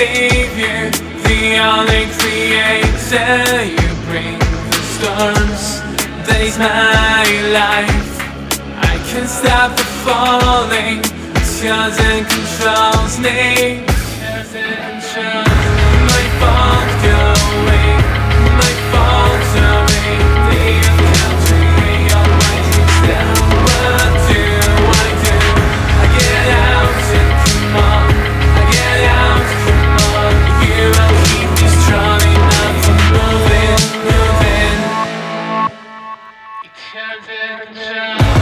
savior, the only creator. You bring the storms, that is my life. I can't stop the falling, it's yours and controls me. My fault, go away, my fault away. The country always keeps down. What do I do? I get out and come on, I get out, come on. You will keep me strong enough for moving, moving. You can't control me.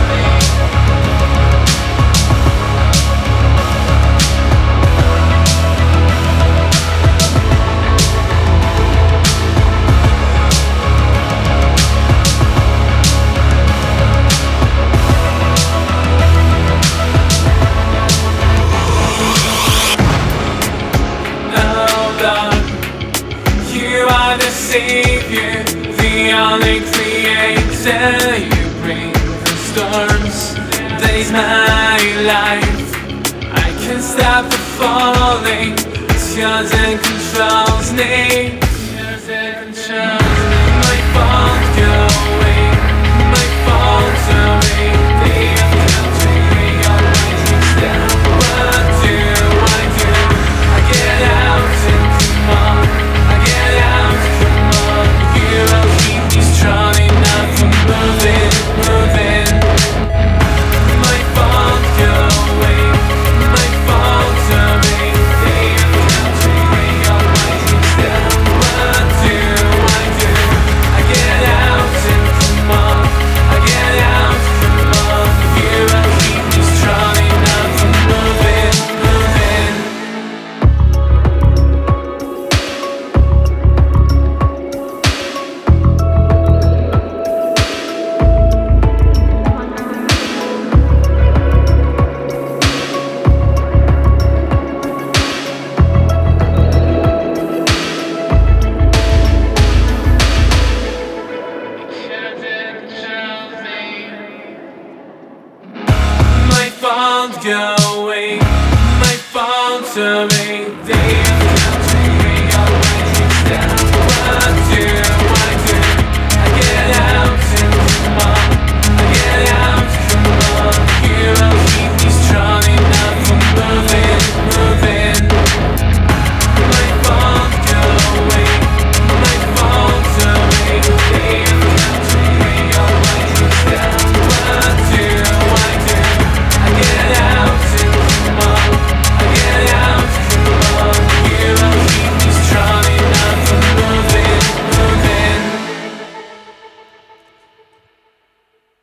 You are the savior, the only creator. You bring the storms, that is my life. I can't stop the falling, it's yours and controls me. My fault, go away, my fault away. The country always keeps down. What do I do? I get out and come on, I get out, come on. You will keep me strong enough for moving, moving. My fault, go away, my fault away. The country always keeps down. What do I do? I get out and come on, I get out, come on. You will keep me strong enough for moving, moving. My fault, go away, my fault away.